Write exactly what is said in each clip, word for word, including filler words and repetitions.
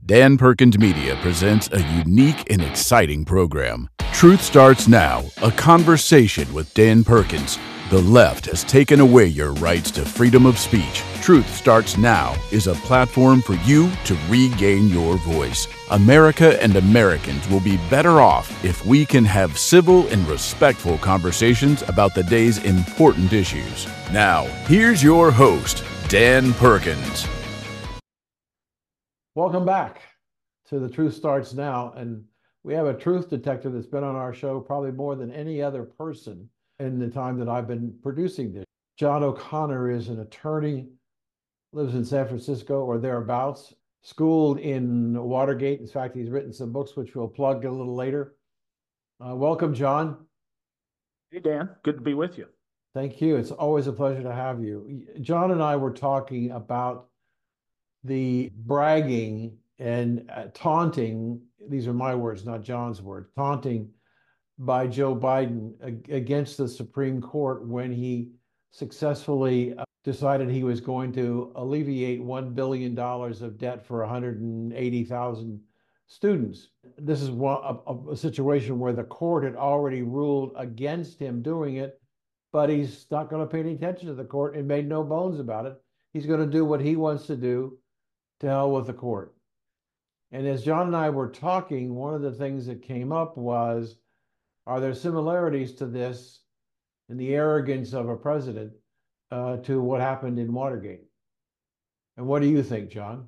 Dan Perkins Media presents a unique and exciting program. Truth Starts Now, a conversation with Dan Perkins. The left has taken away your rights to freedom of speech. Truth Starts Now is a platform for you to regain your voice. America and Americans will be better off if we can have civil and respectful conversations about the day's important issues. Now, here's your host, Dan Perkins. Welcome back to The Truth Starts Now. And we have a truth detector that's been on our show probably more than any other person in the time that I've been producing this. John O'Connor is an attorney, lives in San Francisco or thereabouts, schooled in Watergate. In fact, he's written some books, which we'll plug a little later. Uh, welcome, John. Hey, Dan. Good to be with you. Thank you. It's always a pleasure to have you. John and I were talking about the bragging and uh, taunting, these are my words, not John's words, taunting by Joe Biden ag- against the Supreme Court when he successfully uh, decided he was going to alleviate one billion dollars of debt for one hundred eighty thousand students. This is one, a, a situation where the court had already ruled against him doing it, but he's not going to pay any attention to the court and made no bones about it. He's going to do what he wants to do. To hell with the court. And as John and I were talking, one of the things that came up was, are there similarities to this in the arrogance of a president uh, to what happened in Watergate? And what do you think, John?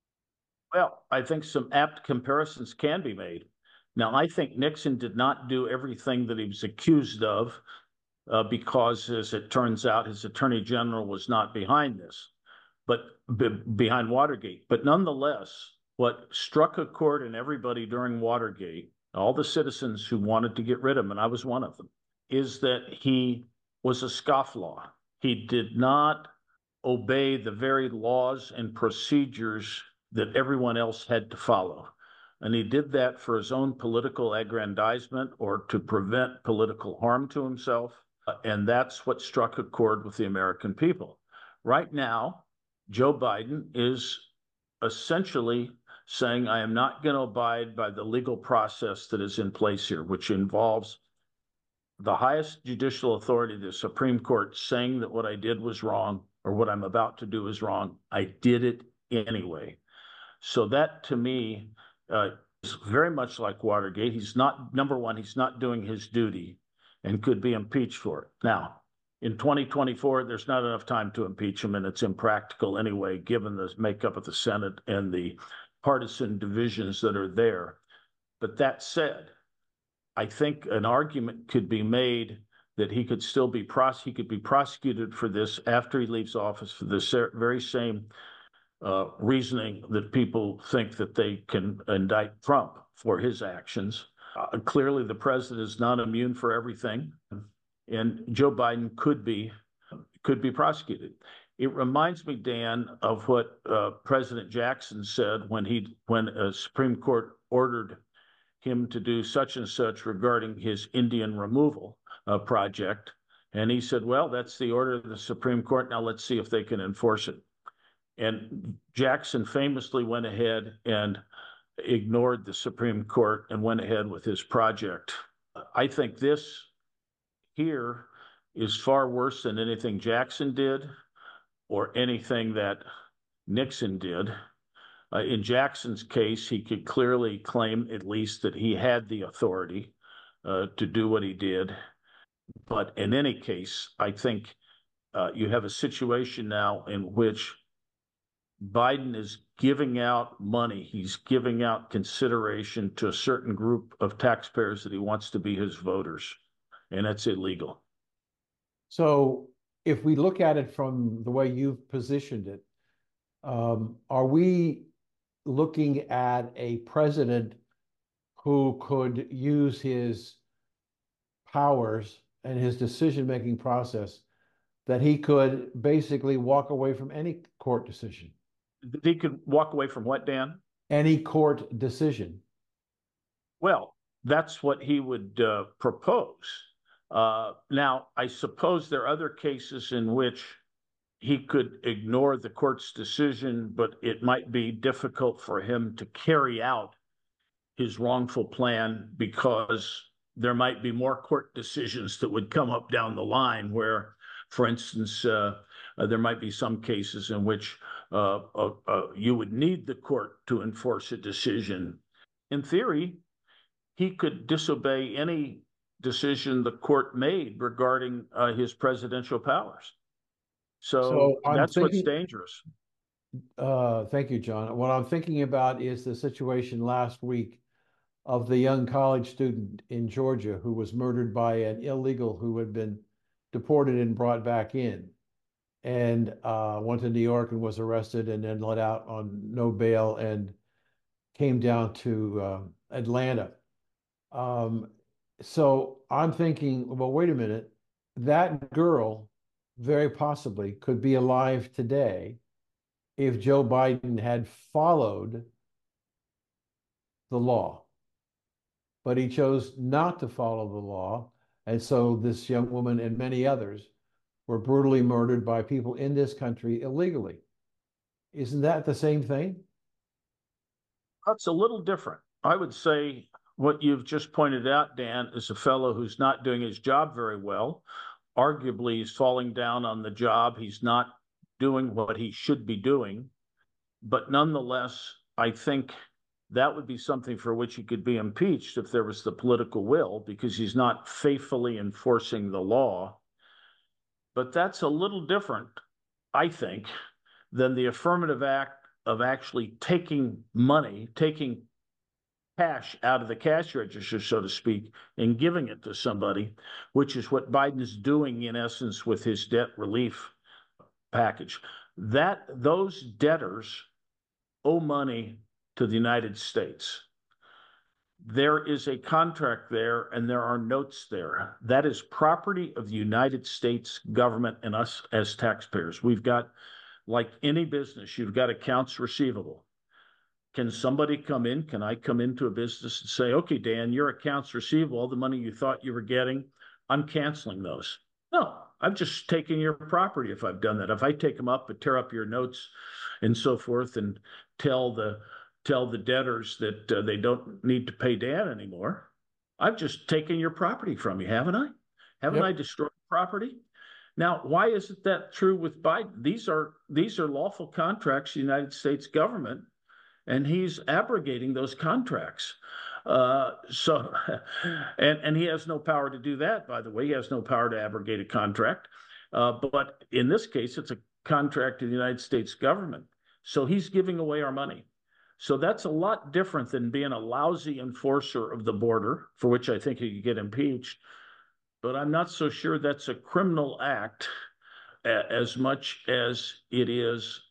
Well, I think some apt comparisons can be made. Now, I think Nixon did not do everything that he was accused of uh, because, as it turns out, his attorney general was not behind this. But behind Watergate. But nonetheless, what struck a chord in everybody during Watergate, all the citizens who wanted to get rid of him, and I was one of them, is that he was a scofflaw. He did not obey the very laws and procedures that everyone else had to follow. And he did that for his own political aggrandizement or to prevent political harm to himself. And that's what struck a chord with the American people. Right now, Joe Biden is essentially saying, I am not going to abide by the legal process that is in place here, which involves the highest judicial authority, the Supreme Court, saying that what I did was wrong or what I'm about to do is wrong. I did it anyway. So that, to me, uh, is very much like Watergate. He's not, number one, he's not doing his duty and could be impeached for it. Now, in twenty twenty-four, there's not enough time to impeach him, and it's impractical anyway, given the makeup of the Senate and the partisan divisions that are there. But that said, I think an argument could be made that he could still be pros- he could be prosecuted for this after he leaves office for the very same uh, reasoning that people think that they can indict Trump for his actions. Uh, clearly, the president is not immune for everything. And Joe Biden could be could be prosecuted. It reminds me, Dan, of what uh, President Jackson said when he when a Supreme Court ordered him to do such and such regarding his Indian removal uh, project, and he said, "Well, that's the order of the Supreme Court. Now let's see if they can enforce it." And Jackson famously went ahead and ignored the Supreme Court and went ahead with his project. I think this here is far worse than anything Jackson did or anything that Nixon did. Uh, in Jackson's case, he could clearly claim at least that he had the authority uh, to do what he did. But in any case, I think uh, you have a situation now in which Biden is giving out money. He's giving out consideration to a certain group of taxpayers that he wants to be his voters. And that's illegal. So if we look at it from the way you've positioned it, um, are we looking at a president who could use his powers and his decision-making process that he could basically walk away from any court decision? He could walk away from what, Dan? Any court decision. Well, that's what he would uh, propose. Uh, now, I suppose there are other cases in which he could ignore the court's decision, but it might be difficult for him to carry out his wrongful plan because there might be more court decisions that would come up down the line where, for instance, uh, uh, there might be some cases in which uh, uh, uh, you would need the court to enforce a decision. In theory, he could disobey any decision the court made regarding uh, his presidential powers. So, So I'm that's what's thinking, dangerous. uh, thank you, John. What I'm thinking about is the situation last week of the young college student in Georgia who was murdered by an illegal who had been deported and brought back in, and uh, went to New York and was arrested and then let out on no bail and came down to uh, Atlanta. Um, so I'm thinking, well, wait a minute, that girl very possibly could be alive today if Joe Biden had followed the law. But he chose not to follow the law. And so this young woman and many others were brutally murdered by people in this country illegally. Isn't that the same thing? That's a little different. I would say what you've just pointed out, Dan, is a fellow who's not doing his job very well. Arguably, he's falling down on the job. He's not doing what he should be doing. But nonetheless, I think that would be something for which he could be impeached if there was the political will, because he's not faithfully enforcing the law. But that's a little different, I think, than the affirmative act of actually taking money, taking cash out of the cash register, so to speak, and giving it to somebody, which is what Biden's doing in essence with his debt relief package. That those debtors owe money to the United States. There is a contract there and there are notes there. That is property of the United States government and us as taxpayers. We've got, like any business, you've got accounts receivable. Can somebody come in? Can I come into a business and say, okay, Dan, your accounts receivable, all the money you thought you were getting, I'm canceling those? No, I'm just taking your property if I've done that. If I take them up and tear up your notes and so forth and tell the tell the debtors that uh, they don't need to pay Dan anymore, I've just taken your property from you, haven't I? Haven't Yep. I destroyed property? Now, why isn't that true with Biden? These are these are lawful contracts, the United States government, and he's abrogating those contracts. Uh, so, and and he has no power to do that. By the way, he has no power to abrogate a contract. Uh, but in this case, it's a contract to the United States government. So he's giving away our money. So that's a lot different than being a lousy enforcer of the border, for which I think he could get impeached. But I'm not so sure that's a criminal act as much as it is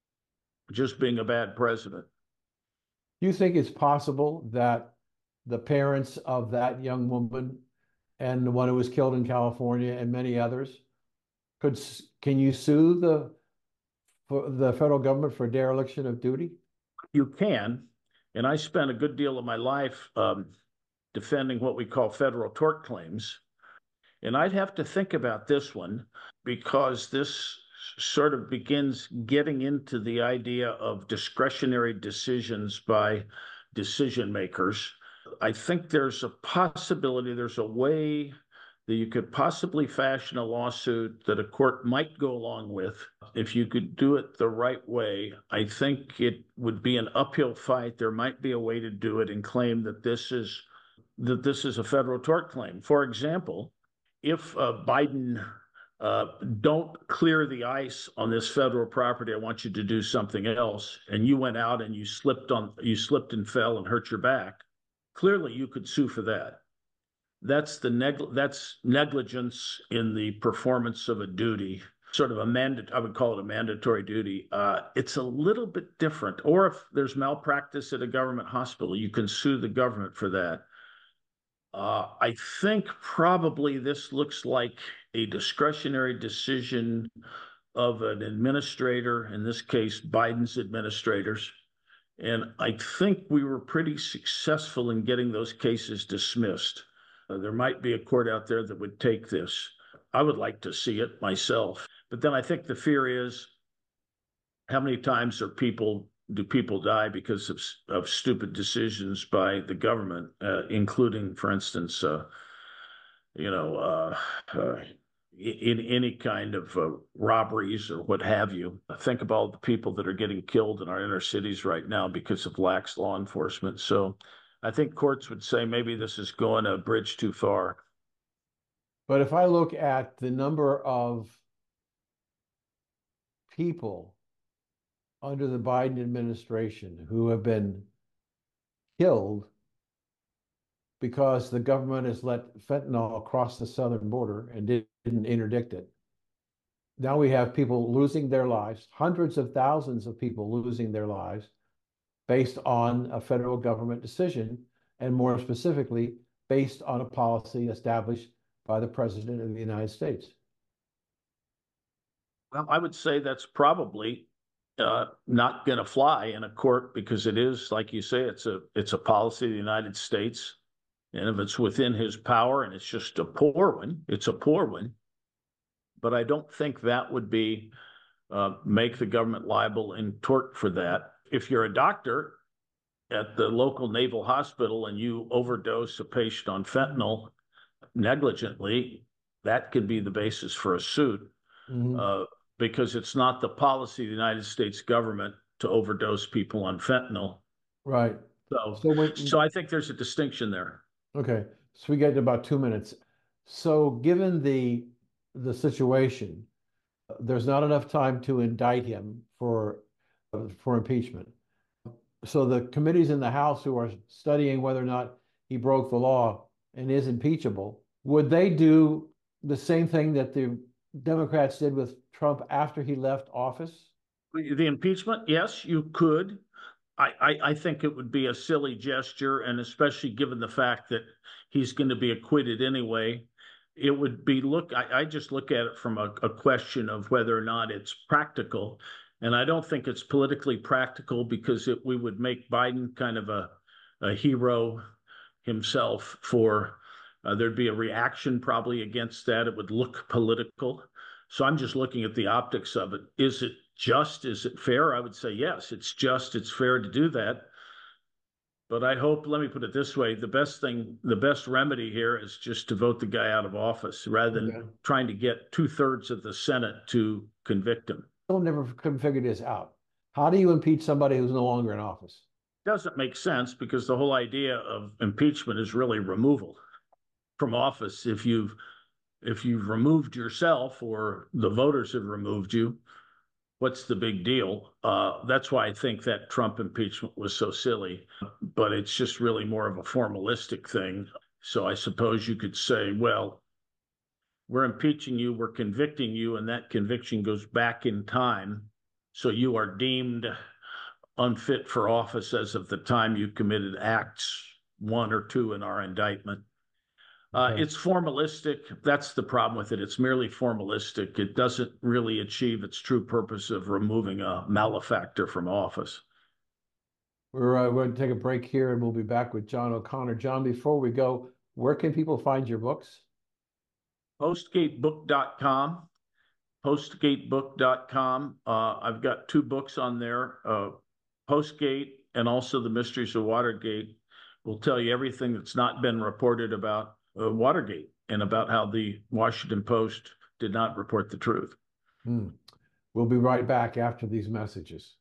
just being a bad president. Do you think it's possible that the parents of that young woman and the one who was killed in California and many others could, can you sue the for the federal government for dereliction of duty? You can, and I spent a good deal of my life um, defending what we call federal tort claims. And I'd have to think about this one because this sort of begins getting into the idea of discretionary decisions by decision makers. I think there's a possibility, there's a way that you could possibly fashion a lawsuit that a court might go along with. If you could do it the right way, I think it would be an uphill fight. There might be a way to do it and claim that this is that this is a federal tort claim. For example, if uh, Biden uh, don't clear the ice on this federal property, I want you to do something else, and you went out and you slipped on you slipped and fell and hurt your back, clearly you could sue for that. That's the neg- that's negligence in the performance of a duty, sort of a mandate. I would call it a mandatory duty. Uh, it's a little bit different. Or if there's malpractice at a government hospital, you can sue the government for that. Uh, I think probably this looks like a discretionary decision of an administrator, in this case, Biden's administrators. And I think we were pretty successful in getting those cases dismissed. Uh, there might be a court out there that would take this. I would like to see it myself. But then I think the fear is, how many times are people do people die because of, of stupid decisions by the government, uh, including, for instance, uh, you know, uh, uh, in any kind of uh, robberies or what have you. Think about all the people that are getting killed in our inner cities right now because of lax law enforcement. So I think courts would say maybe this is going a bridge too far. But if I look at the number of people under the Biden administration who have been killed because the government has let fentanyl across the southern border and didn't interdict it. Now we have people losing their lives, hundreds of thousands of people losing their lives based on a federal government decision, and more specifically, based on a policy established by the President of the United States. Well, I would say that's probably uh, not going to fly in a court, because it is, like you say, it's a it's a policy of the United States. And if it's within his power, and it's just a poor one, it's a poor one. But I don't think that would be uh, make the government liable in tort for that. If you're a doctor at the local naval hospital and you overdose a patient on fentanyl negligently, that could be the basis for a suit. Mm-hmm. uh, because it's not the policy of the United States government to overdose people on fentanyl. Right. So, so, when, so I think there's a distinction there. Okay. So we get about two minutes. So given the the situation, there's not enough time to indict him for for impeachment. So the committees in the House who are studying whether or not he broke the law and is impeachable, would they do the same thing that the Democrats did with Trump after he left office? The impeachment, yes, you could. I, I, I think it would be a silly gesture, and especially given the fact that he's going to be acquitted anyway, it would be, look, I, I just look at it from a, a question of whether or not it's practical. And I don't think it's politically practical, because it, we would make Biden kind of a, a hero himself for, uh, there'd be a reaction probably against that. It would look political. So I'm just looking at the optics of it. Is it just? Is it fair? I would say yes, it's just, it's fair to do that. But I hope, let me put it this way, the best thing, the best remedy here is just to vote the guy out of office rather than okay. trying to get two thirds of the Senate to convict him. I'll never can figure this out. How do you impeach somebody who's no longer in office? Doesn't make sense, because the whole idea of impeachment is really removal from office. If you've if you've removed yourself, or the voters have removed you, what's the big deal? Uh, that's why I think that Trump impeachment was so silly, but it's just really more of a formalistic thing. So I suppose you could say, well, we're impeaching you, we're convicting you, and that conviction goes back in time. So you are deemed unfit for office as of the time you committed acts one or two in our indictment. Uh, okay. It's formalistic. That's the problem with it. It's merely formalistic. It doesn't really achieve its true purpose of removing a malefactor from office. We're, uh, we're going to take a break here, and we'll be back with John O'Connor. John, before we go, where can people find your books? postgate book dot com. postgate book dot com. Uh, I've got two books on there. Uh, Postgate and also The Mysteries of Watergate will tell you everything that's not been reported about Uh, Watergate, and about how the Washington Post did not report the truth. Hmm. We'll be right back after these messages.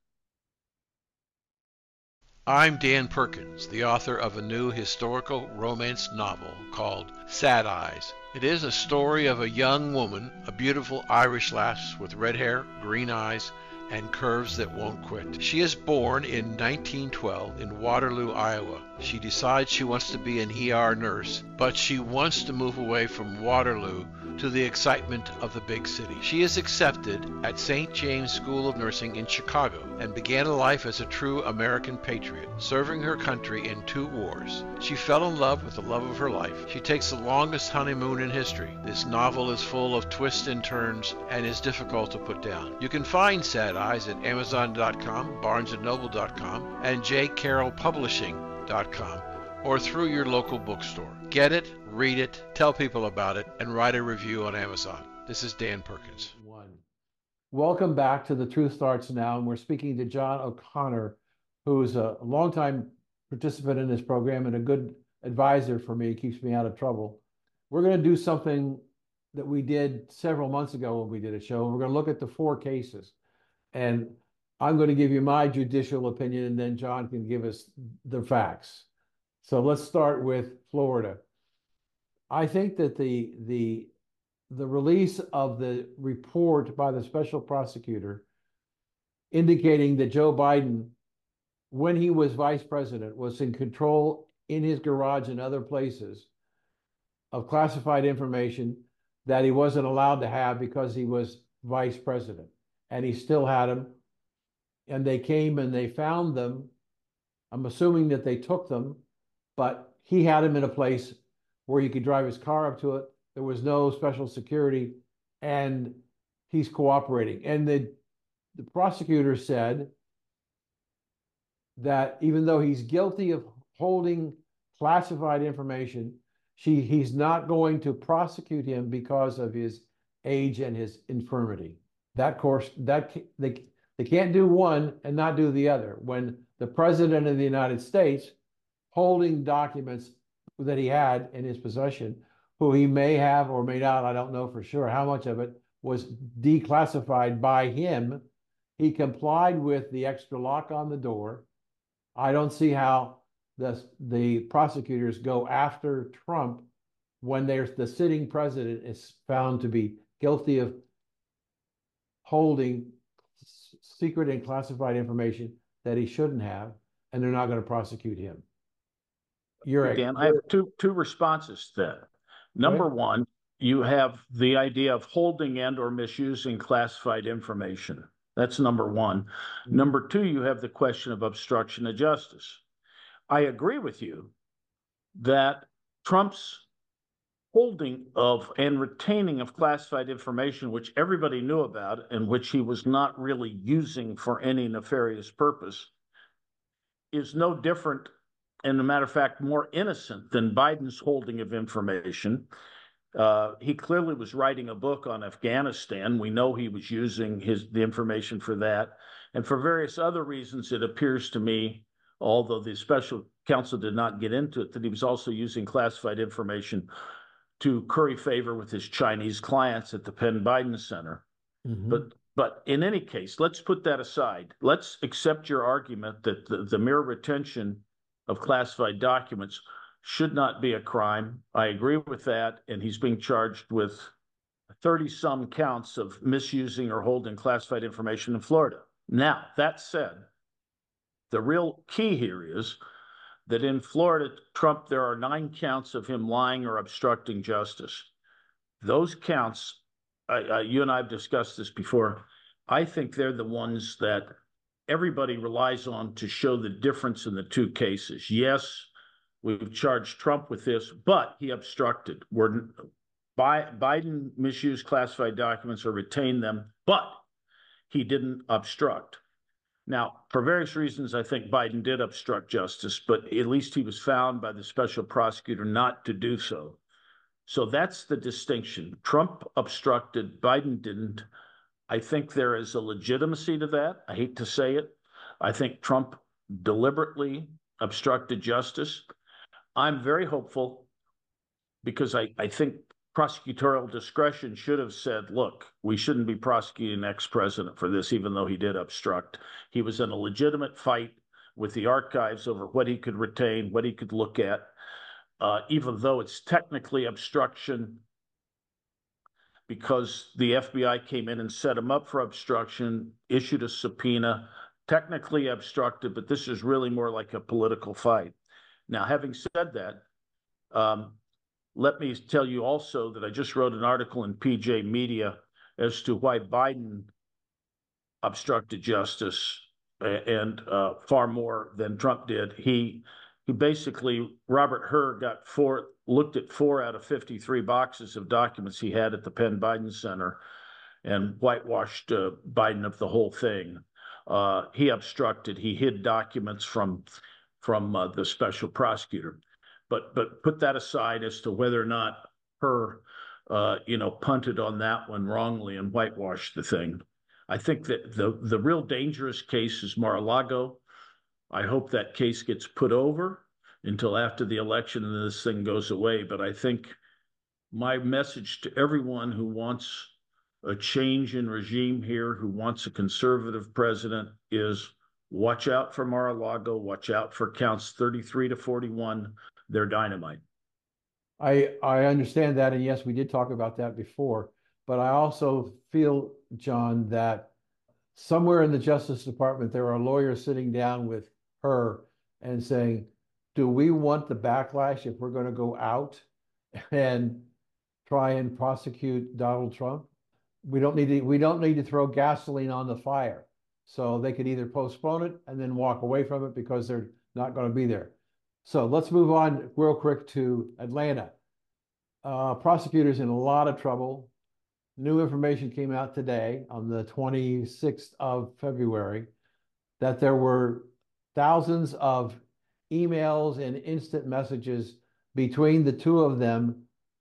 I'm Dan Perkins, the author of a new historical romance novel called Sad Eyes. It is a story of a young woman, a beautiful Irish lass with red hair, green eyes, and curves that won't quit. She is born in nineteen twelve in Waterloo, Iowa. She decides she wants to be an E R nurse, but she wants to move away from Waterloo to the excitement of the big city. She is accepted at Saint James School of Nursing in Chicago and began a life as a true American patriot, serving her country in two wars. She fell in love with the love of her life. She takes the longest honeymoon in history. This novel is full of twists and turns and is difficult to put down. You can find Sad Eyes at Amazon dot com, Barnes and Noble dot com, and J Carroll Publishing dot com. or through your local bookstore. Get it, read it, tell people about it, and write a review on Amazon. This is Dan Perkins. One. Welcome back to The Truth Starts Now, and we're speaking to John O'Connor, who's a longtime participant in this program and a good advisor for me, keeps me out of trouble. We're going to do something that we did several months ago when we did a show. We're going to look at the four cases, and I'm going to give you my judicial opinion, and then John can give us the facts. So let's start with Florida. I think that the the the release of the report by the special prosecutor indicating that Joe Biden, when he was vice president, was in control in his garage and other places of classified information that he wasn't allowed to have because he was vice president, and he still had them. And they came and they found them. I'm assuming that they took them, but he had them in a place where he could drive his car up to it. There was no special security, and he's cooperating. And the, the prosecutor said that even though he's guilty of holding classified information, she, he's not going to prosecute him because of his age and his infirmity. That course, that they, they can't do one and not do the other. When the president of the United States, holding documents that he had in his possession, who he may have or may not, I don't know for sure how much of it was declassified by him, he complied with the extra lock on the door. I don't see how the, the prosecutors go after Trump when there's the sitting president is found to be guilty of holding secret and classified information that he shouldn't have, and they're not going to prosecute him. You're Dan, I have two two responses to that. Number right. one, you have the idea of holding and or misusing classified information. That's number one. Mm-hmm. Number two, you have the question of obstruction of justice. I agree with you that Trump's holding of and retaining of classified information, which everybody knew about and which he was not really using for any nefarious purpose, is no different, and a matter of fact, more innocent than Biden's holding of information. Uh, he clearly was writing a book on Afghanistan. We know he was using his the information for that. And for various other reasons, it appears to me, although the special counsel did not get into it, that he was also using classified information to curry favor with his Chinese clients at the Penn Biden Center. Mm-hmm. But but in any case, let's put that aside. Let's accept your argument that the, the mere retention of classified documents should not be a crime. I agree with that, and he's being charged with thirty-some counts of misusing or holding classified information in Florida. Now, that said, the real key here is that in Florida, Trump, there are nine counts of him lying or obstructing justice. Those counts, I, I, you and I have discussed this before, I think they're the ones that everybody relies on to show the difference in the two cases. Yes, we've charged Trump with this, but he obstructed. We're, Biden misused classified documents or retained them, but he didn't obstruct. Now, for various reasons, I think Biden did obstruct justice, but at least he was found by the special prosecutor not to do so. So that's the distinction. Trump obstructed, Biden didn't. I think there is a legitimacy to that. I hate to say it. I think Trump deliberately obstructed justice. I'm very hopeful because I, I think prosecutorial discretion should have said, look, we shouldn't be prosecuting an ex-president for this, even though he did obstruct. He was in a legitimate fight with the archives over what he could retain, what he could look at, uh, even though it's technically obstruction because the F B I came in and set him up for obstruction, issued a subpoena, technically obstructed, but this is really more like a political fight. Now, having said that, um, let me tell you also that I just wrote an article in P J Media as to why Biden obstructed justice and uh, far more than Trump did. He he basically, Robert Hur got four, looked at four out of fifty-three boxes of documents he had at the Penn Biden Center and whitewashed uh, Biden of the whole thing. Uh, he obstructed, he hid documents from, from uh, the special prosecutor. But but put that aside as to whether or not her, uh, you know, punted on that one wrongly and whitewashed the thing. I think that the the real dangerous case is Mar-a-Lago. I hope that case gets put over until after the election and this thing goes away. But I think my message to everyone who wants a change in regime here, who wants a conservative president, is watch out for Mar-a-Lago, watch out for counts thirty-three to forty-one. They're dynamite. I I understand that, and yes, we did talk about that before, but I also feel, John, that somewhere in the Justice Department there are lawyers sitting down with her and saying, do we want the backlash if we're going to go out and try and prosecute Donald Trump? We don't need to, we don't need to throw gasoline on the fire. So they could either postpone it and then walk away from it because they're not going to be there. So let's move on real quick to Atlanta. Uh, prosecutors in a lot of trouble. New information came out today on the twenty-sixth of February that there were thousands of emails and instant messages between the two of them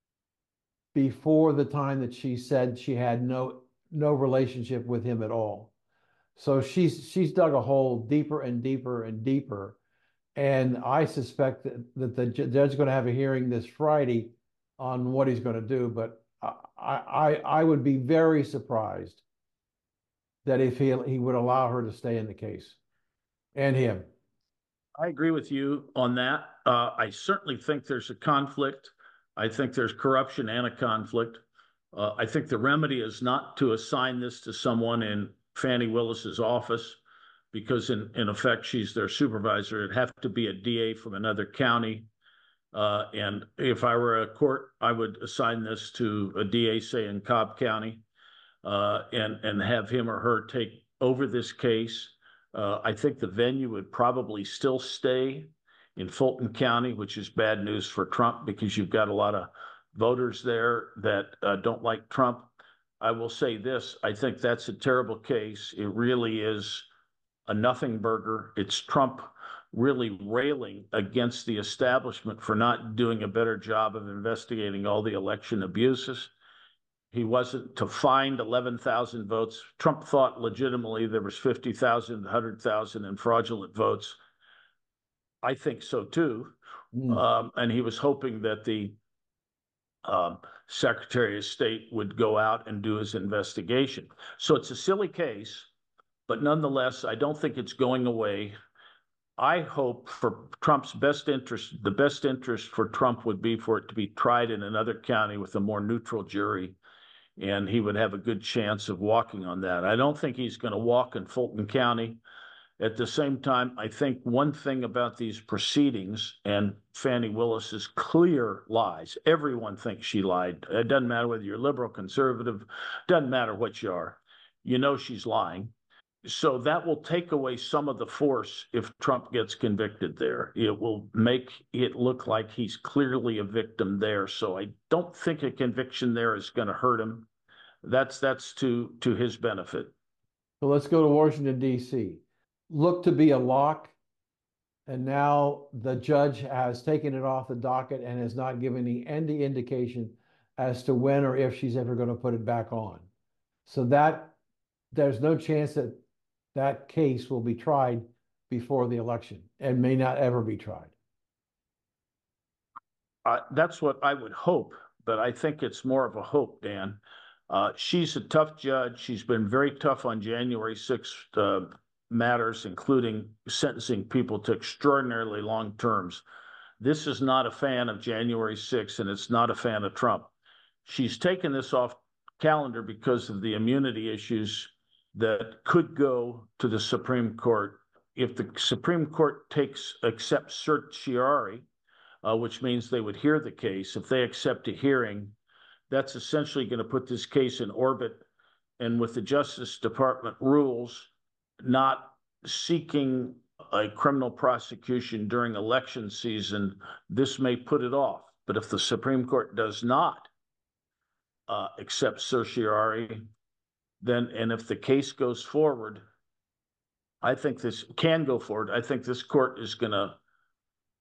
before the time that she said she had no no relationship with him at all. So she's she's dug a hole deeper and deeper and deeper. And I suspect that, that the judge is going to have a hearing this Friday on what he's going to do. But I, I, I would be very surprised that if he, he would allow her to stay in the case, and him. I agree with you on that. Uh, I certainly think there's a conflict. I think there's corruption and a conflict. Uh, I think the remedy is not to assign this to someone in Fani Willis's office, because in, in effect, she's their supervisor. It'd have to be a D A from another county. Uh, and if I were a court, I would assign this to a D A, say, in Cobb County, uh, and, and have him or her take over this case. Uh, I think the venue would probably still stay in Fulton County, which is bad news for Trump because you've got a lot of voters there that uh, don't like Trump. I will say this, I think that's a terrible case. It really is a nothing burger. It's Trump really railing against the establishment for not doing a better job of investigating all the election abuses. He wasn't to find eleven thousand votes. Trump thought legitimately there was fifty thousand, one hundred thousand in fraudulent votes. I think so too. Mm. Um, and he was hoping that the um, Secretary of State would go out and do his investigation. So it's a silly case, but nonetheless, I don't think it's going away. I hope for Trump's best interest, the best interest for Trump would be for it to be tried in another county with a more neutral jury, and he would have a good chance of walking on that. I don't think he's going to walk in Fulton County. At the same time, I think one thing about these proceedings and Fani Willis's clear lies, everyone thinks she lied. It doesn't matter whether you're liberal, conservative, doesn't matter what you are. You know she's lying. So that will take away some of the force if Trump gets convicted there. It will make it look like he's clearly a victim there. So I don't think a conviction there is going to hurt him. That's that's to to his benefit. So let's go to Washington, D C Looked to be a lock, and now the judge has taken it off the docket and has not given any indication as to when or if she's ever going to put it back on. So that there's no chance that that case will be tried before the election and may not ever be tried. Uh, that's what I would hope, but I think it's more of a hope, Dan. Uh, she's a tough judge. She's been very tough on January sixth uh, matters, including sentencing people to extraordinarily long terms. This is not a fan of January sixth, and it's not a fan of Trump. She's taken this off calendar because of the immunity issues that could go to the Supreme Court. If the Supreme Court takes accepts certiorari, uh, which means they would hear the case, if they accept a hearing, that's essentially going to put this case in orbit. And with the Justice Department rules not seeking a criminal prosecution during election season, this may put it off. But if the Supreme Court does not uh, accept certiorari, then, and if the case goes forward, I think this can go forward. I think this court is going to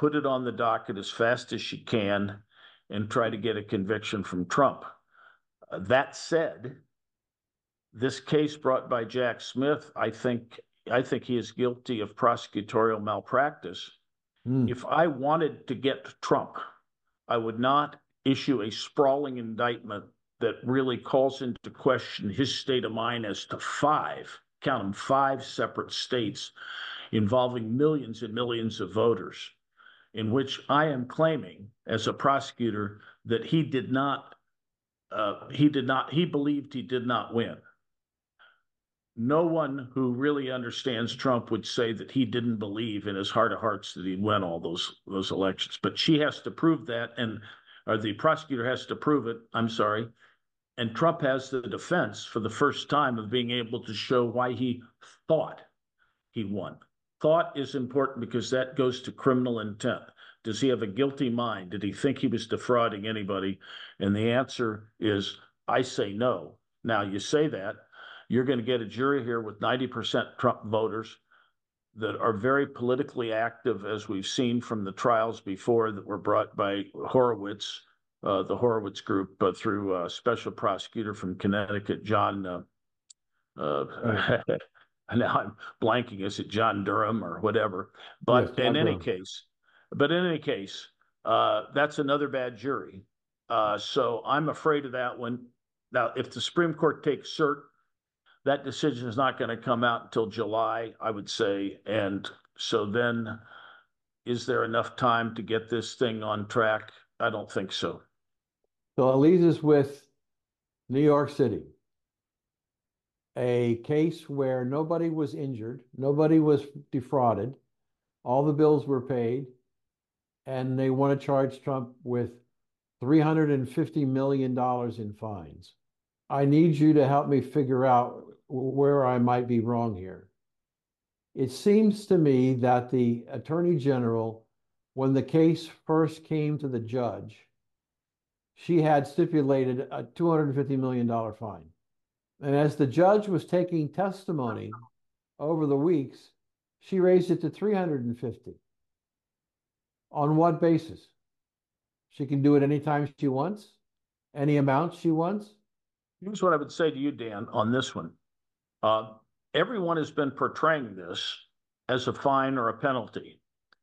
put it on the docket as fast as she can, and try to get a conviction from Trump. Uh, that said, this case brought by Jack Smith, I think, I think he is guilty of prosecutorial malpractice. Mm. If I wanted to get Trump, I would not issue a sprawling indictment that really calls into question his state of mind as to five, count them, five separate states involving millions and millions of voters, in which I am claiming as a prosecutor that he did not, uh, he did not, he believed he did not win. No one who really understands Trump would say that he didn't believe in his heart of hearts that he'd win all those those elections. But she has to prove that, and or the prosecutor has to prove it. I'm sorry. And Trump has the defense for the first time of being able to show why he thought he won. Thought is important because that goes to criminal intent. Does he have a guilty mind? Did he think he was defrauding anybody? And the answer is, I say no. Now, you say that, you're going to get a jury here with ninety percent Trump voters that are very politically active, as we've seen from the trials before that were brought by Horowitz, uh, the Horowitz group, uh, through a special prosecutor from Connecticut, John, uh, uh, right. Now I'm blanking, is it John Durham or whatever? But yes, in any Durham. case, but in any case, uh, that's another bad jury. Uh, so I'm afraid of that one. Now, if the Supreme Court takes cert, that decision is not going to come out until July, I would say. And so then, is there enough time to get this thing on track? I don't think so. So it leaves us with New York City, a case where nobody was injured, nobody was defrauded, all the bills were paid, and they want to charge Trump with three hundred fifty million dollars in fines. I need you to help me figure out where I might be wrong here. It seems to me that the Attorney General, when the case first came to the judge, she had stipulated a two hundred fifty million dollars fine. And as the judge was taking testimony over the weeks, she raised it to three hundred fifty. On what basis? She can do it anytime she wants? Any amount she wants? Here's what I would say to you, Dan, on this one. Uh, everyone has been portraying this as a fine or a penalty.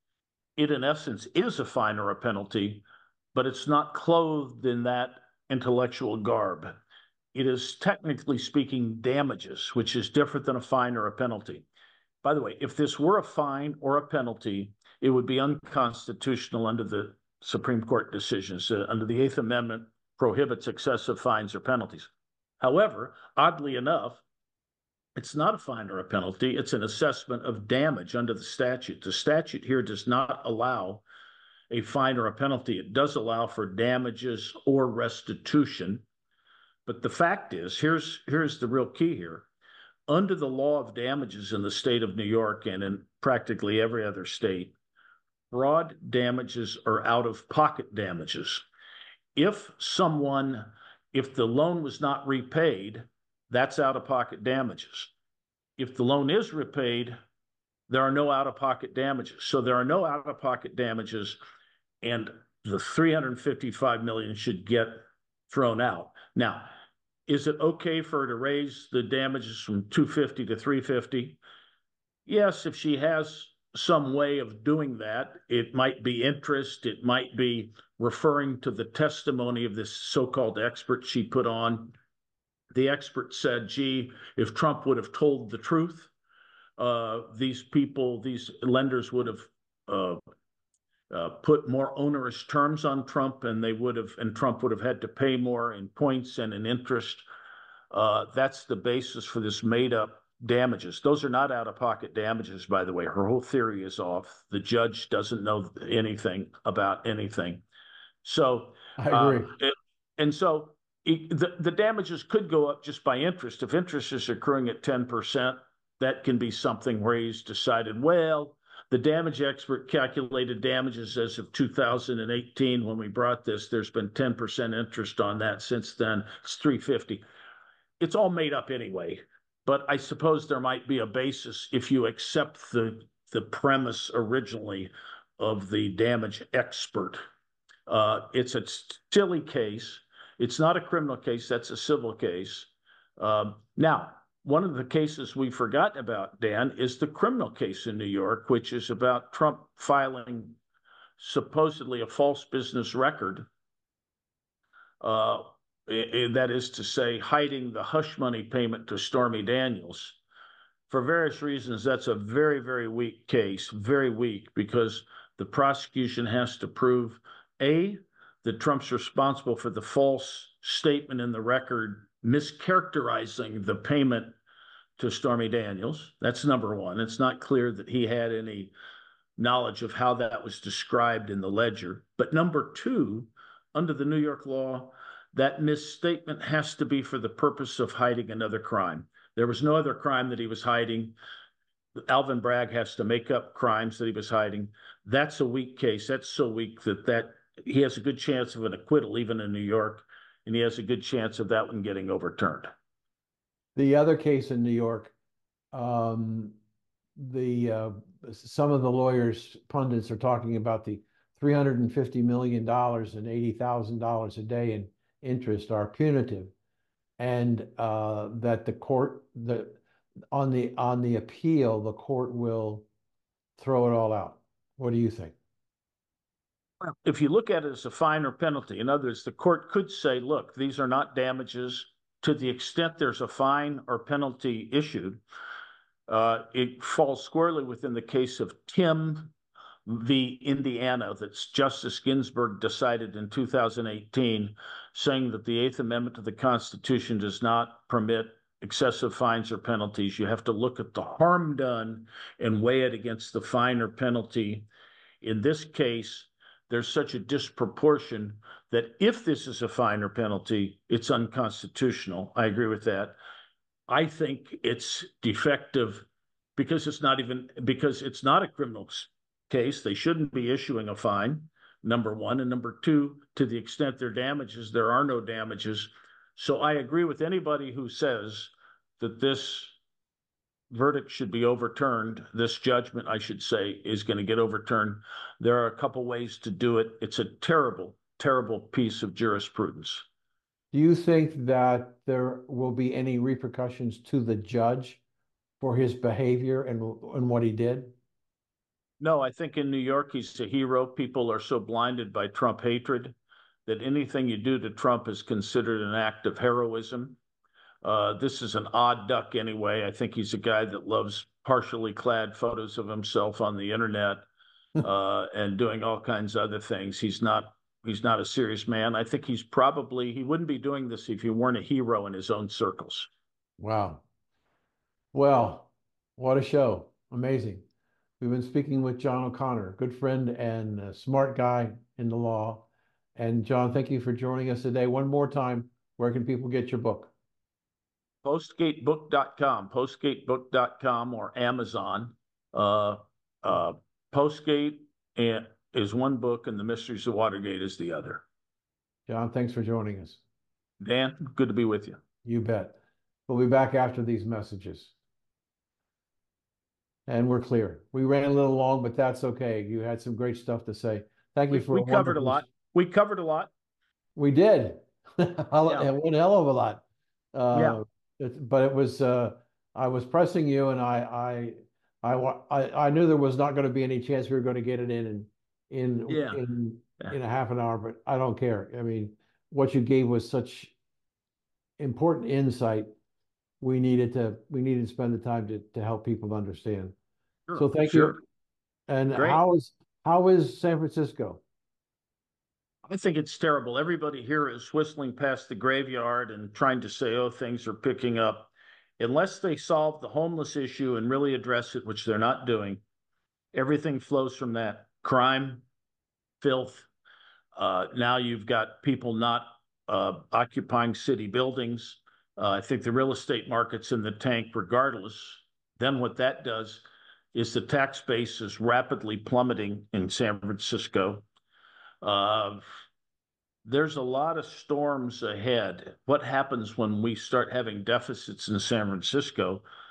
It, in essence, is a fine or a penalty, but it's not clothed in that intellectual garb. It is, technically speaking, damages, which is different than a fine or a penalty. By the way, if this were a fine or a penalty, it would be unconstitutional under the Supreme Court decisions. Uh, under the Eighth Amendment, prohibits excessive fines or penalties. However, oddly enough, it's not a fine or a penalty. It's an assessment of damage under the statute. The statute here does not allow a fine or a penalty. It does allow for damages or restitution. But the fact is, here's, here's the real key here. Under the law of damages in the state of New York and in practically every other state, fraud damages are out-of-pocket damages. If someone, if the loan was not repaid, that's out-of-pocket damages. If the loan is repaid, there are no out-of-pocket damages. So there are no out-of-pocket damages, and the three hundred fifty-five million dollars should get thrown out. Now, is it okay for her to raise the damages from two hundred fifty to three hundred fifty? Yes, if she has some way of doing that. It might be interest. It might be referring to the testimony of this so-called expert she put on. The expert said, gee, if Trump would have told the truth, uh, these people, these lenders would have uh, uh, put more onerous terms on Trump, and they would have, and Trump would have had to pay more in points and in interest. Uh, that's the basis for this made-up damages. Those are not out-of-pocket damages, by the way. Her whole theory is off. The judge doesn't know anything about anything. So I agree. Uh, it, and so it, the, the damages could go up just by interest. If interest is accruing at ten percent, that can be something where he's decided, well, the damage expert calculated damages as of two thousand eighteen when we brought this. There's been ten percent interest on that since then. It's three hundred fifty. It's all made up anyway. But I suppose there might be a basis if you accept the, the premise originally of the damage expert. Uh, it's a silly case. It's not a criminal case. That's a civil case. Um, now, one of the cases we've forgotten about, Dan, is the criminal case in New York, which is about Trump filing supposedly a false business record. Uh, that is to say, hiding the hush money payment to Stormy Daniels. For various reasons, that's a very, very weak case, very weak, because the prosecution has to prove, A, that Trump's responsible for the false statement in the record mischaracterizing the payment to Stormy Daniels. That's number one. It's not clear that he had any knowledge of how that was described in the ledger. But number two, under the New York law, that misstatement has to be for the purpose of hiding another crime. There was no other crime that he was hiding. Alvin Bragg has to make up crimes that he was hiding. That's a weak case. That's so weak that, that he has a good chance of an acquittal, even in New York, and he has a good chance of that one getting overturned. The other case in New York, um, the uh, some of the lawyers, pundits, are talking about the three hundred fifty million dollars and eighty thousand dollars a day in interest are punitive, and uh, that the court, the on the on the appeal, the court will throw it all out. What do you think? Well, if you look at it as a fine or penalty, in other words, the court could say, look, these are not damages. To the extent there's a fine or penalty issued, uh, it falls squarely within the case of Tim v. Indiana that Justice Ginsburg decided in two thousand eighteen, saying that the Eighth Amendment to the Constitution does not permit excessive fines or penalties. You have to look at the harm done and weigh it against the fine or penalty. In this case, there's such a disproportion that if this is a fine or penalty, it's unconstitutional. I agree with that. I think it's defective because it's not even because it's not a criminal case. They shouldn't be issuing a fine, number one. And number two, to the extent there are damages, there are no damages. So I agree with anybody who says that this verdict should be overturned. This judgment, I should say, is going to get overturned. There are a couple ways to do it. It's a terrible, terrible piece of jurisprudence. Do you think that there will be any repercussions to the judge for his behavior and, and what he did? No, I think in New York, he's a hero. People are so blinded by Trump hatred that anything you do to Trump is considered an act of heroism. Uh, this is an odd duck anyway. I think he's a guy that loves partially clad photos of himself on the internet uh, and doing all kinds of other things. He's not he's not a serious man. I think he's probably, he wouldn't be doing this if he weren't a hero in his own circles. Wow. Well, what a show. Amazing. We've been speaking with John O'Connor, good friend and a smart guy in the law. And John, thank you for joining us today. One more time, where can people get your book? postgate book dot com, postgate book dot com or Amazon. Uh, uh, Postgate is one book and The Mysteries of Watergate is the other. John, thanks for joining us. Dan, good to be with you. You bet. We'll be back after these messages. And we're clear. We ran a little long, but that's okay. You had some great stuff to say. Thank you we, for we a covered a wonderful... lot. We covered a lot. We did. Yeah. One hell of a lot. Uh, yeah. It, but it was, uh, I was pressing you, and I, I, I, I knew there was not going to be any chance we were going to get it in in in yeah. in, yeah. in a half an hour. But I don't care. I mean, what you gave was such important insight. We needed to we needed to spend the time to to help people understand. Sure. So thank sure. you. And Great. how is how is San Francisco? I think it's terrible. Everybody here is whistling past the graveyard and trying to say, oh, things are picking up. Unless they solve the homeless issue and really address it, which they're not doing, everything flows from that. Crime, filth. Uh, now you've got people not uh, occupying city buildings. Uh, I think the real estate market's in the tank regardless. Then what that does is the tax base is rapidly plummeting in San Francisco. Uh, there's a lot of storms ahead. What happens when we start having deficits in San Francisco?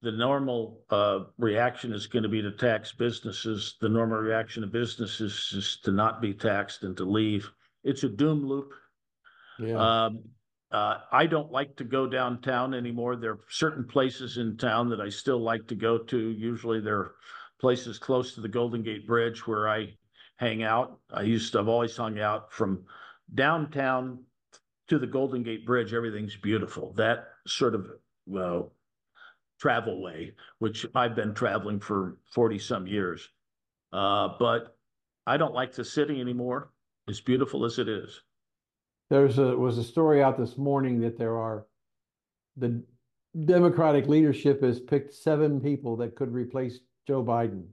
the normal uh, reaction is going to be to tax businesses. The normal reaction of businesses is to not be taxed and to leave. It's a doom loop. Yeah. Um, uh, I don't like to go downtown anymore. There are certain places in town that I still like to go to. Usually they're places close to the Golden Gate Bridge where I hang out. I used to, I've always hung out from downtown to the Golden Gate Bridge. Everything's beautiful. That sort of, well, travel way, which I've been traveling for forty some years. Uh, but I don't like the city anymore, as beautiful as it is. There's a was a story out this morning that there are the Democratic leadership has picked seven people that could replace Joe Biden.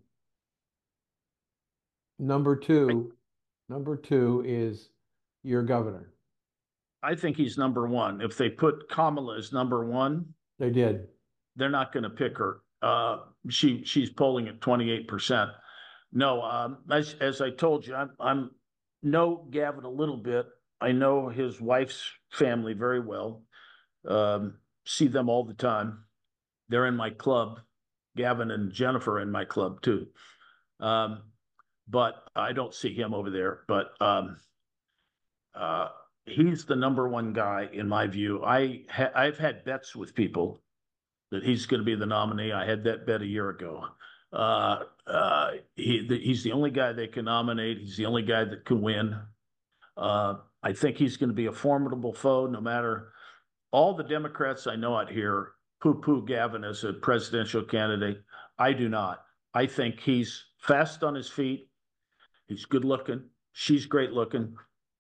Number two, number two is your governor. I think he's number one. If they put Kamala as number one, They did. they're not going to pick her. Uh, she she's polling at twenty-eight percent. No, um, as as I told you, I'm I'm know Gavin a little bit. I know his wife's family very well. Um, see them all the time. They're in my club. Gavin and Jennifer are in my club too. Um, but I don't see him over there. But um, uh, he's the number one guy in my view. I ha- I've had bets with people that he's going to be the nominee. I had that bet a year ago. Uh, uh, he, the, he's the only guy they can nominate. He's the only guy that can win. Uh, I think he's going to be a formidable foe, no matter all the Democrats I know out here poo-poo Gavin as a presidential candidate. I do not. I think he's fast on his feet. He's good looking. She's great looking.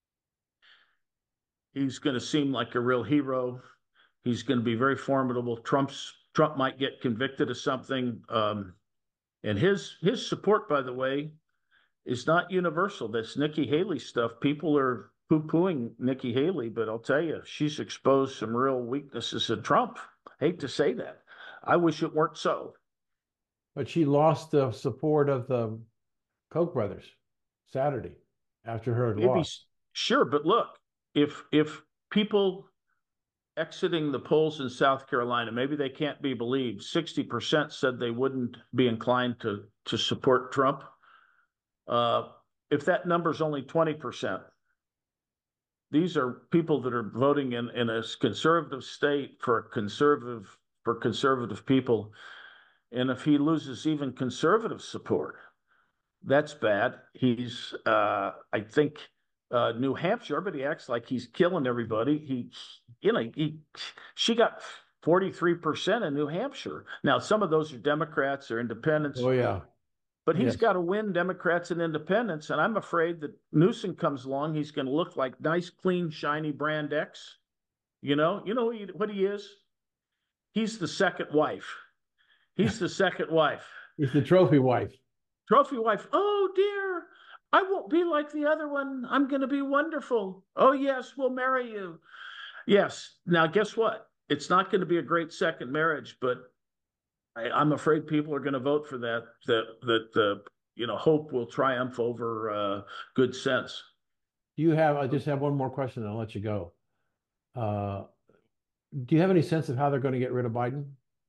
He's going to seem like a real hero. He's going to be very formidable. Trump's Trump might get convicted of something. Um, and his his support, by the way, is not universal. That's Nikki Haley stuff. People are poo-pooing Nikki Haley, but I'll tell you, she's exposed some real weaknesses in Trump. Hate to say that. I wish it weren't so. But she lost the support of the Koch brothers Saturday after her Maybe, loss. sure, but look, if if people exiting the polls in South Carolina, maybe they can't be believed. sixty percent said they wouldn't be inclined to to support Trump. Uh, if that number is only twenty percent, these are people that are voting in, in a conservative state for conservative for conservative people. And if he loses even conservative support, that's bad. He's, uh, I think, uh, New Hampshire, everybody acts like he's killing everybody. He, you know, he, she got forty-three percent in New Hampshire. Now, some of those are Democrats or independents. Oh, yeah. But he's Yes. got to win Democrats and independents. And I'm afraid that Newsom comes along, he's going to look like nice, clean, shiny brand X. You know, you know what he, what he is? He's the second wife. He's the second wife. He's the trophy wife. Trophy wife. Oh, dear. I won't be like the other one. I'm going to be wonderful. Oh, yes, we'll marry you. Yes. Now, guess what? It's not going to be a great second marriage, but I, I'm afraid people are going to vote for that, that, that, uh, you know, hope will triumph over uh, good sense. Do you have, I just have one more question and I'll let you go. Uh, do you have any sense of how they're going to get rid of Biden?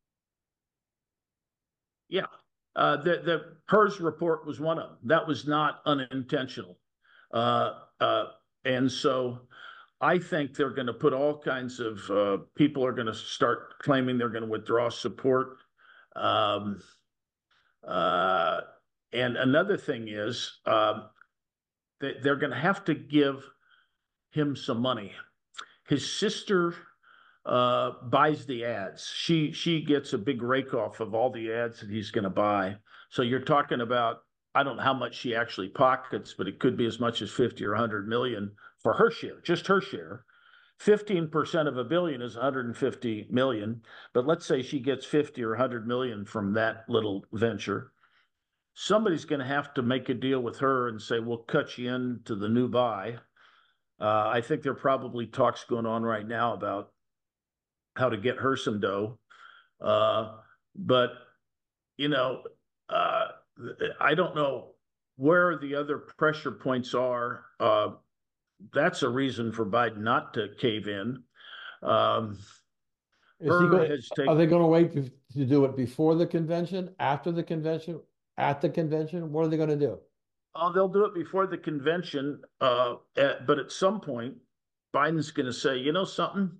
Yeah. Uh, the, the Hers report was one of them. That was not unintentional. Uh, uh, and so I think they're going to put all kinds of uh, people are going to start claiming they're going to withdraw support. Um, uh, and another thing is um, they, they're going to have to give him some money. His sister uh, buys the ads. She she gets a big rake off of all the ads that he's going to buy. So you're talking about, I don't know how much she actually pockets, but it could be as much as fifty or one hundred million for her share, just her share. fifteen percent of a billion is one hundred fifty million, but let's say she gets fifty or one hundred million from that little venture. Somebody's going to have to make a deal with her and say, we'll cut you into the new buy. Uh, I think there are probably talks going on right now about how to get her some dough. Uh, but, you know, uh, I don't know where the other pressure points are. Uh, that's a reason for Biden not to cave in. Um, Is he going, has taken, are they going to wait to, to do it before the convention, after the convention, at the convention? What are they going to do? Oh, they'll do it before the convention, uh, at, but at some point, Biden's going to say, you know something?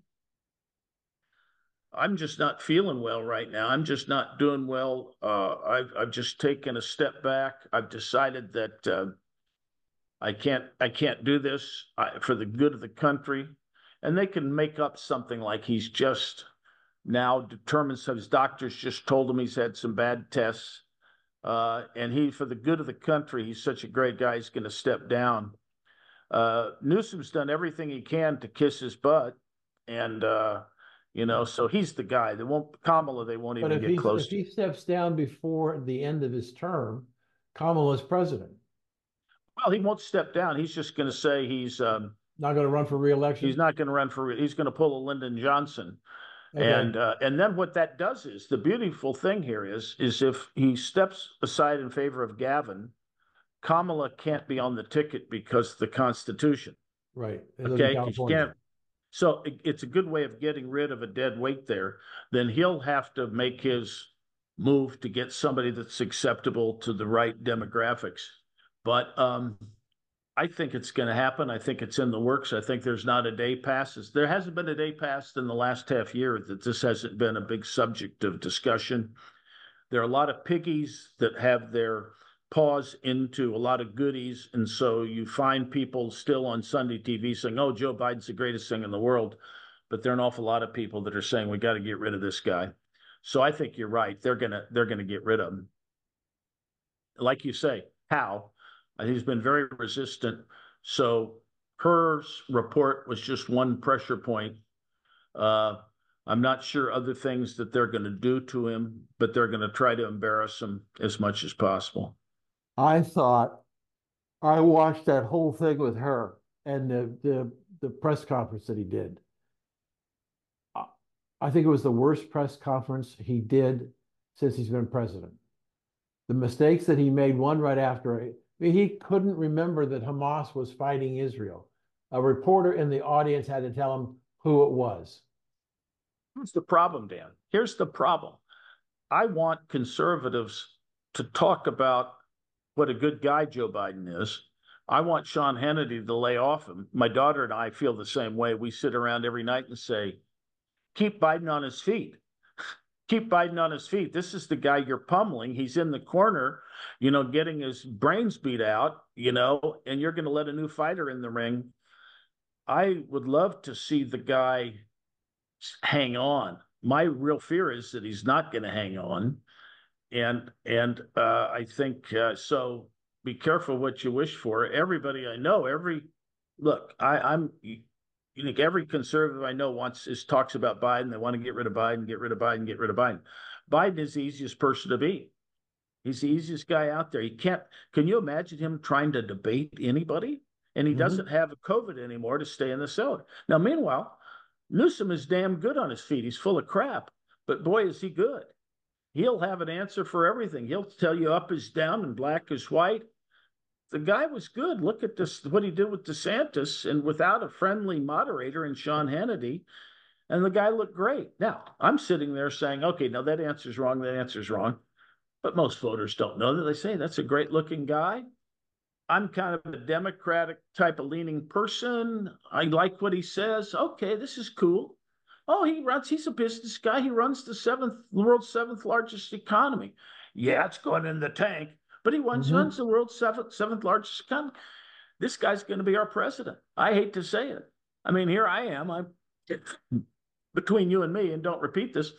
I'm just not feeling well right now. I'm just not doing well. Uh, I've I've just taken a step back. I've decided that uh, I can't I can't do this I, for the good of the country, and they can make up something like he's just now determined. So his doctors just told him he's had some bad tests, uh, and he, for the good of the country, he's such a great guy. He's going to step down. Uh, Newsom's done everything he can to kiss his butt, and uh, you know, so he's the guy. They won't Kamala. They won't But even if get he close if to. he steps down before the end of his term, Kamala's president. Well, he won't step down. He's just going to say he's um, Not going to run for reelection. he's not going to run for. He's going to pull a Lyndon Johnson, Okay. and uh, and then what that does is the beautiful thing here is is if he steps aside in favor of Gavin, Kamala can't be on the ticket because of the Constitution. Right. They live in Okay, you California. can't. So it, it's a good way of getting rid of a dead weight there. Then he'll have to make his move to get somebody that's acceptable to the right demographics. But um, I think it's going to happen. I think it's in the works. I think there's not a day passes. There hasn't been a day passed in the last half year that this hasn't been a big subject of discussion. There are a lot of piggies that have their paws into a lot of goodies. And so you find people still on Sunday T V saying, oh, Joe Biden's the greatest thing in the world. But there are an awful lot of people that are saying, we got to get rid of this guy. So I think you're right. They're going to they're going to get rid of him. Like you say, how? He's been very resistant. So her report was just one pressure point. Uh, I'm not sure other things that they're going to do to him, but they're going to try to embarrass him as much as possible. I thought I watched that whole thing with her and the the, the press conference that he did. I think it was the worst press conference he did since he's been president. The mistakes that he made, one right after, I mean, he couldn't remember that Hamas was fighting Israel. A reporter in the audience had to tell him who it was. Here's the problem, Dan. Here's the problem. I want conservatives to talk about what a good guy Joe Biden is. I want Sean Hannity to lay off him. My daughter and I feel the same way. We sit around every night and say, keep Biden on his feet. Keep Biden on his feet. This is the guy you're pummeling. He's in the corner, you know, getting his brains beat out, you know, and you're going to let a new fighter in the ring. I would love to see the guy hang on. My real fear is that he's not going to hang on. And and uh, I think uh, so. Be careful what you wish for. Everybody I know, every look, I, I'm you think every conservative I know wants is talks about Biden. They want to get rid of Biden, get rid of Biden, get rid of Biden. Biden is the easiest person to beat. He's the easiest guy out there. He can't. Can you imagine him trying to debate anybody? And he mm-hmm. doesn't have a COVID anymore to stay in the cellar. Now, meanwhile, Newsom is damn good on his feet. He's full of crap, but boy, is he good. He'll have an answer for everything. He'll tell you up is down and black is white. The guy was good. Look at this, what he did with DeSantis and without a friendly moderator in Sean Hannity. And the guy looked great. Now, I'm sitting there saying, okay, now that answer's wrong, that answer's wrong. But most voters don't know that. They say, that's a great looking guy. I'm kind of a Democratic type of leaning person. I like what he says. Okay, this is cool. Oh, he runs, he's a business guy. He runs the seventh, the world's seventh largest economy. Yeah, it's going in the tank, but he runs, mm-hmm. runs the world's seventh, seventh largest economy. This guy's going to be our president. I hate to say it. I mean, here I am. I'm between you and me, and don't repeat this.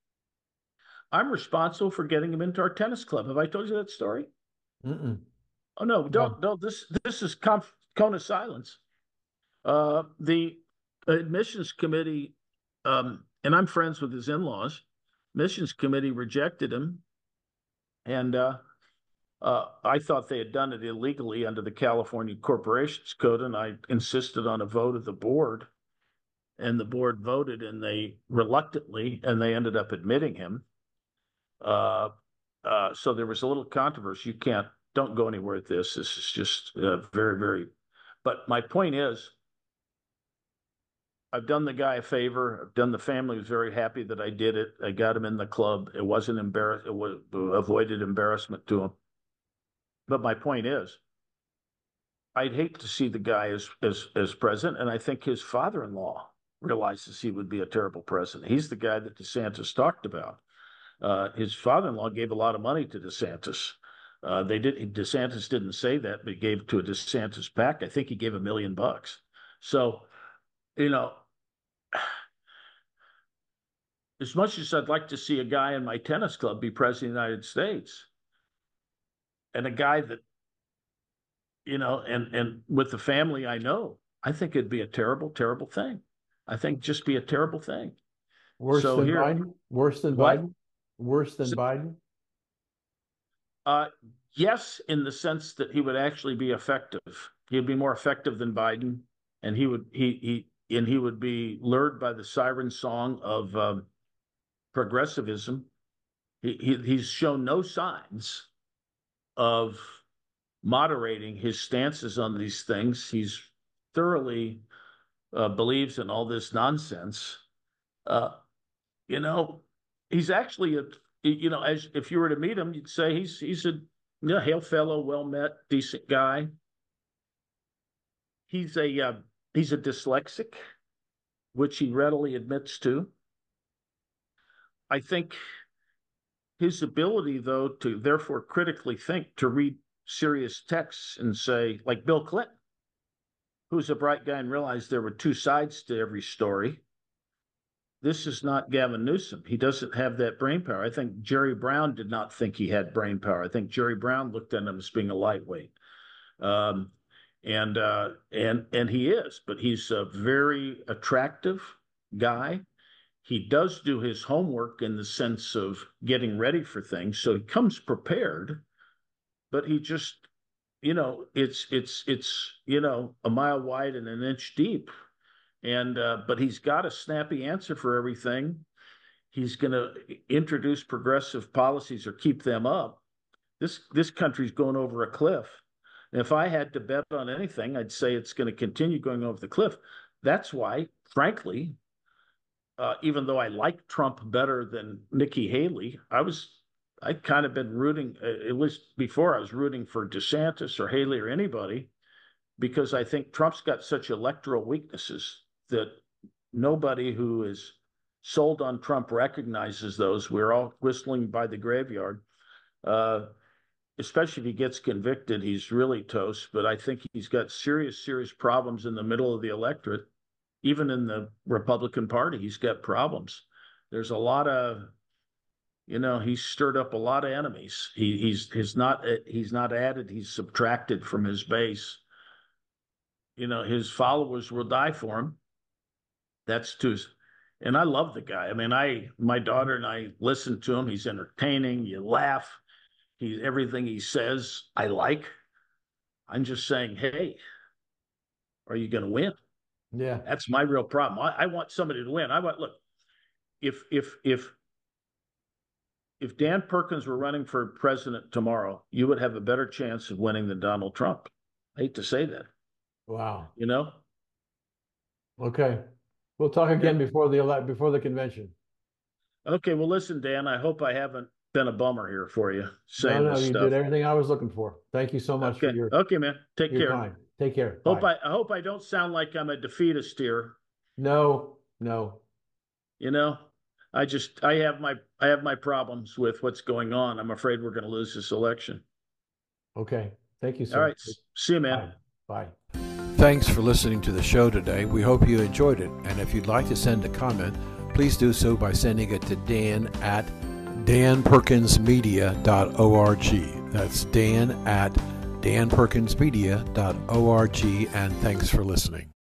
I'm responsible for getting him into our tennis club. Have I told you that story? Mm-mm. Oh, no, don't, don't. This, this is conf, cone of silence. Uh, the admissions committee, um, and I'm friends with his in-laws, admissions committee rejected him. And uh, uh, I thought they had done it illegally under the California Corporations Code, and I insisted on a vote of the board. And the board voted, and they reluctantly, and they ended up admitting him. Uh, uh, so there was a little controversy. You can't, don't go anywhere with this. This is just uh, very, very, but my point is, I've done the guy a favor. I've done the family was very happy that I did it. I got him in the club. It wasn't embarrassed. It was avoided embarrassment to him. But my point is, I'd hate to see the guy as as as president, and I think his father-in-law realizes he would be a terrible president. He's the guy that DeSantis talked about. Uh, his father-in-law gave a lot of money to DeSantis. Uh, they did. DeSantis didn't say that, but he gave to a DeSantis PAC. I think he gave a million bucks. So, you know, as much as I'd like to see a guy in my tennis club be president of the United States, and a guy that, you know, and and with the family I know, I think it'd be a terrible, terrible thing. I think just be a terrible thing. Worse so than here, Biden? Worse than what? Biden? Worse than So, Biden? Uh, yes, in the sense that he would actually be effective. He'd be more effective than Biden, and he would he he and he would be lured by the siren song of um, progressivism. He, he he's shown no signs of moderating his stances on these things. He's thoroughly uh, believes in all this nonsense. Uh, you know, he's actually a you know, as if you were to meet him, you'd say he's he's a you know, hail fellow, well met, decent guy. He's a uh, he's a dyslexic, which he readily admits to. I think his ability, though, to therefore critically think, to read serious texts and say, like Bill Clinton, who's a bright guy and realized there were two sides to every story. This is not Gavin Newsom. He doesn't have that brain power. I think Jerry Brown did not think he had brain power. I think Jerry Brown looked at him as being a lightweight. Um, and uh, and and he is, but he's a very attractive guy. He does do his homework in the sense of getting ready for things, so he comes prepared. But he just, you know, it's it's it's you know a mile wide and an inch deep, and uh, but he's got a snappy answer for everything. He's going to introduce progressive policies or keep them up. This this country's going over a cliff. And if I had to bet on anything, I'd say it's going to continue going over the cliff. That's why, frankly, uh, even though I like Trump better than Nikki Haley, I was I'd kind of been rooting, at least before I was rooting for DeSantis or Haley or anybody, because I think Trump's got such electoral weaknesses that nobody who is sold on Trump recognizes those. We're all whistling by the graveyard. Uh, especially if he gets convicted, he's really toast. But I think he's got serious, serious problems in the middle of the electorate. Even in the Republican Party, he's got problems. There's a lot of, you know, he's stirred up a lot of enemies. He, he's he's not he's not added, he's subtracted from his base. You know, his followers will die for him. That's too. And I love the guy. I mean, I my daughter and I listen to him. He's entertaining. You laugh. He, everything he says, I like. I'm just saying, hey, are you going to win? Yeah. That's my real problem. I, I want somebody to win. I want, look, if, if, if, if Dan Perkins were running for president tomorrow, you would have a better chance of winning than Donald Trump. I hate to say that. Wow. You know? Okay. We'll talk again yeah. before the elect before the convention. Okay. Well, listen, Dan, I hope I haven't been a bummer here for you saying no, no, this you stuff. did everything I was looking for. Thank you so much okay. for your okay, man. Take your care. Time. Take care. Hope Bye. I, I hope I don't sound like I'm a defeatist here. No, no. You know, I just I have my I have my problems with what's going on. I'm afraid we're going to lose this election. Okay. Thank you, sir. All right. See you, man. Bye. Bye. Thanks for listening to the show today. We hope you enjoyed it. And if you'd like to send a comment, please do so by sending it to Dan at dan perkins media dot org. That's Dan at dan perkins media dot org, and thanks for listening.